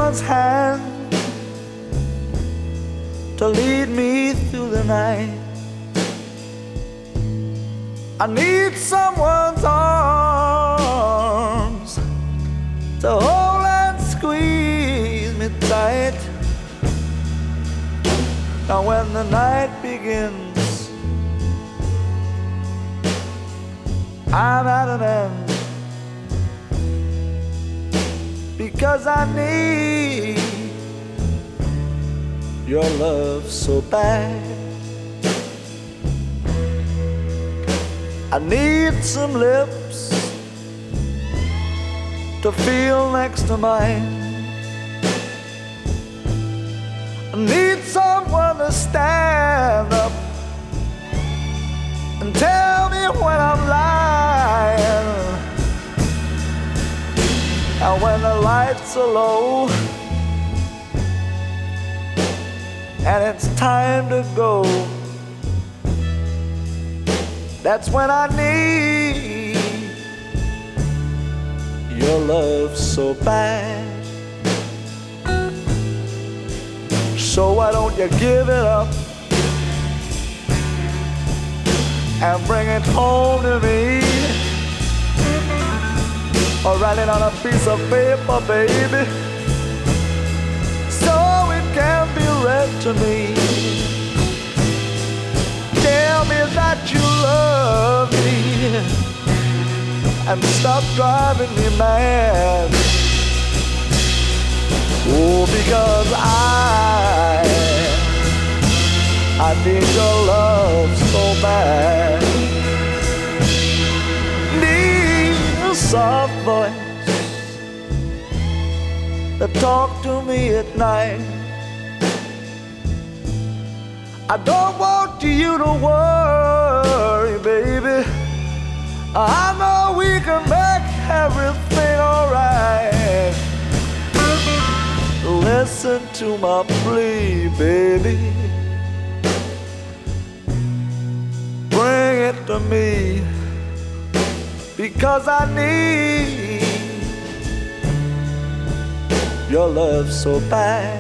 someone's hand to lead me through the night. I need someone's arms to hold and squeeze me tight. Now when the night begins, I'm at an end, because I need your love so bad. I need some lips to feel next to mine. I need someone to stand up and tell me when I'm lying. And when the lights are low and it's time to go, that's when I need your love so bad. So why don't you give it up and bring it home to me, or write it on a piece of paper, baby, so it can be read to me. Tell me that you love me and stop driving me mad. Oh, because I need your love so bad. Need a soft voice to talk to me at night. I don't want you to worry, baby. I know we can make everything alright. Listen to my plea, baby. Bring it to me, because I need your love so bad.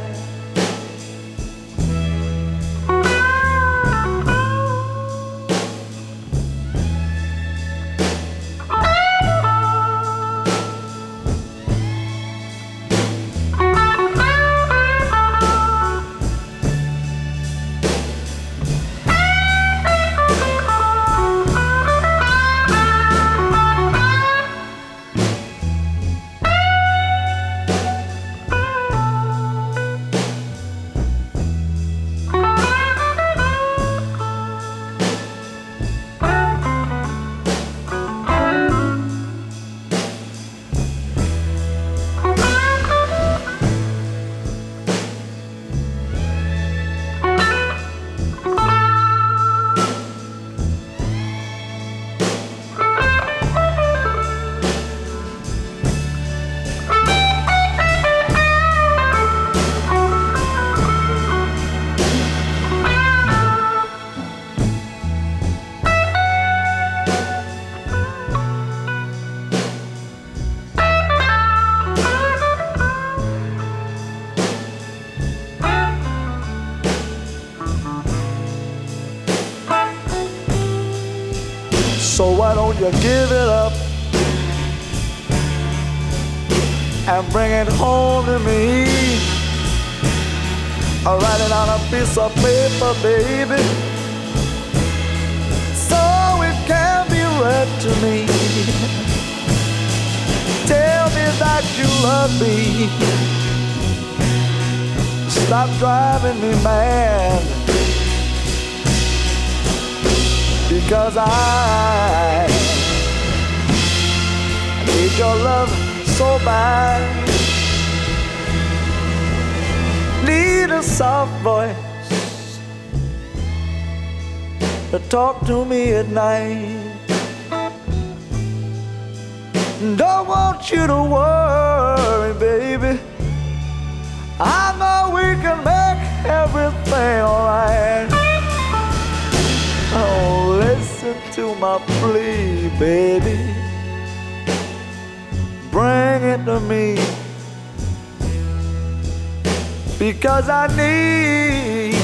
So why don't you give it up and bring it home to me, or write it on a piece of paper, baby, so it can be read to me. Tell me that you love me. Stop driving me mad, because I need your love so bad. Need a soft voice to talk to me at night. Don't want you to worry, baby. I know we can make everything alright. Oh, listen to my plea, baby. Bring it to me, because I need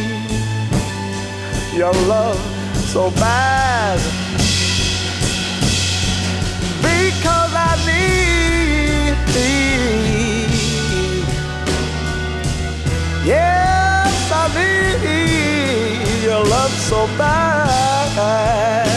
your love so bad. Because I need, yes, I need your love so bad.